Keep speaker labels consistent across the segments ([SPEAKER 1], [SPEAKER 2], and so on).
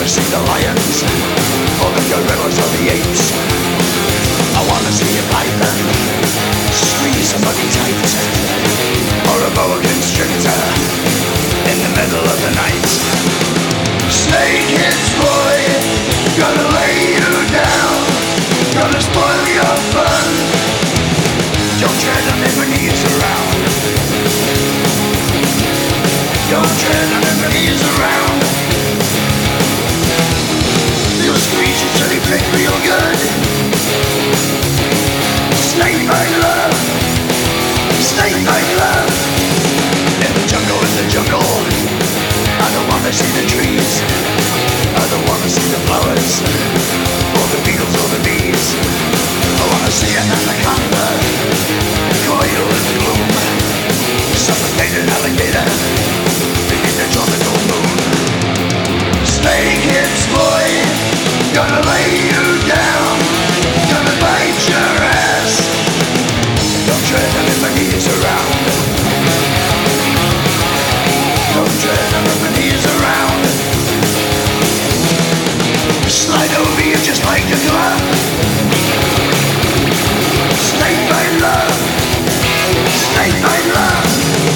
[SPEAKER 1] wanna see the lions, or the gorillas or the apes. I wanna see a python squeeze somebody tight, or a boa constrictor in the middle of the night. Snakeheads, boy, gonna lay you down, gonna spoil your fun. Don't tread on them when he's around. Don't tread on them when he's around. You'll squeeze it till you feel real good. Snake bite love, snake bite love. In the jungle, I don't wanna see the trees, I don't wanna see the flowers, or the beetles or the bees. I wanna see an anaconda, coil in the gloom, suffocated alligator beneath the tropical moon. Snakeheads, boy, gonna lay you down, gonna bite your ass. Don't tread on him when he's around. Don't tread on him when he's around. Slide over you just like a glove. Snake bite love, snake bite love.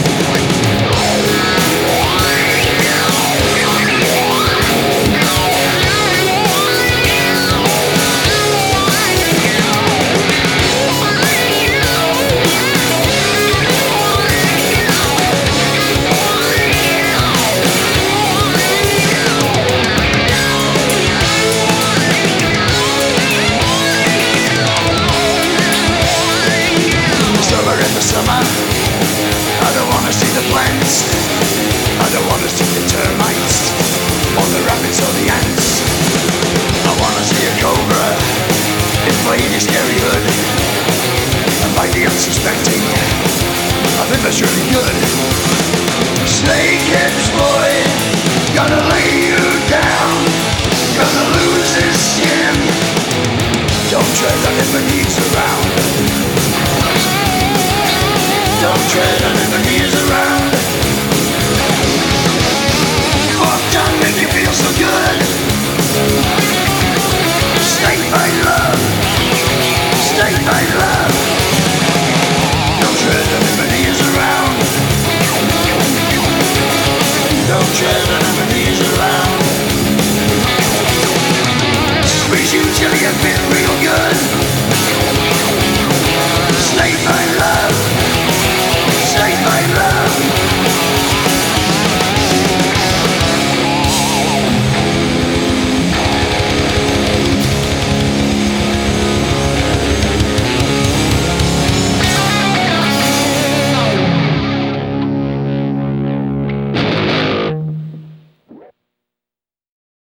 [SPEAKER 1] Summer, I don't wanna see the plants, I don't wanna see the termites, or the rabbits or the ants. I wanna see a cobra inflate his scary hood and bite the unsuspecting. I think that's really good. Snakeheads, boy, gonna lay you down, gonna lose his skin. Don't tread on him when he's around. Don't tread on him when he is around. Fork tongue make you feel so good. Snake bite love, snake bite love. Don't tread on him when he is around. Don't tread on him when he is around. Squeeze you till you feel